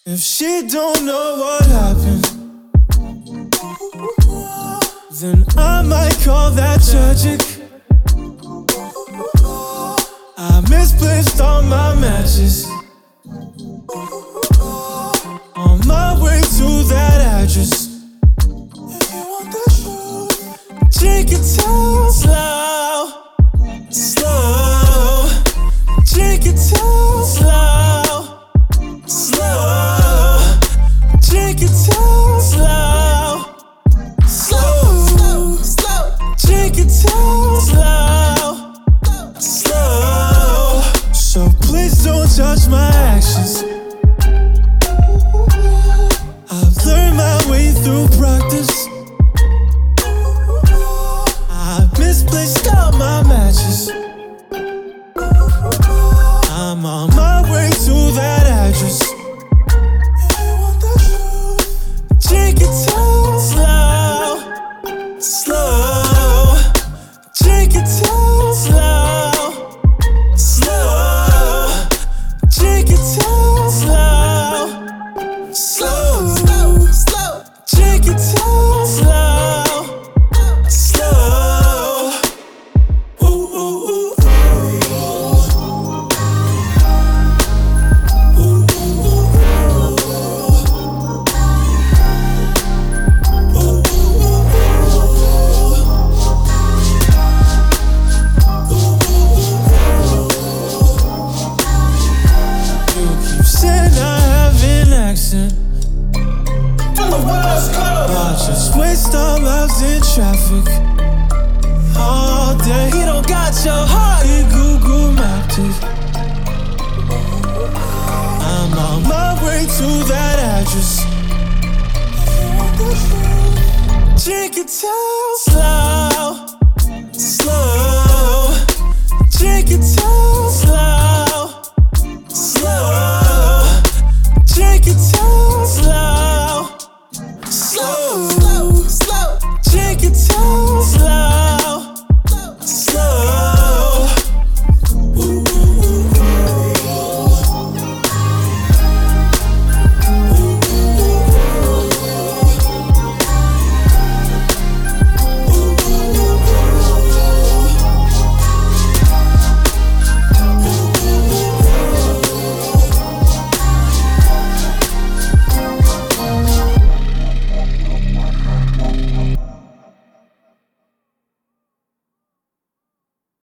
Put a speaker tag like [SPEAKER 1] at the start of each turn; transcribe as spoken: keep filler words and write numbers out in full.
[SPEAKER 1] If she don't know what happened, then I might call that tragic. I misplaced all my matches on my way to that address. If you want the truth, drink it too slow, slow. Drink it too slow, slow. Drink it too slow, slow, slow. Drink it too slow, slow. So please don't judge my actions. I've learned my way through practice. I misplaced all my matches. I'm on my way to that address. If you want the truth, drink it too slow, slow. Drink it too slow, slow. Drink it too slow, slow, slow. Drink it too slow, slow. Ooh, ooh, ooh. Waste our lives in traffic all day. You don't got your heart, you Google mapped it. I'm on my way to that address. Drink it too slow, slow. Drink it too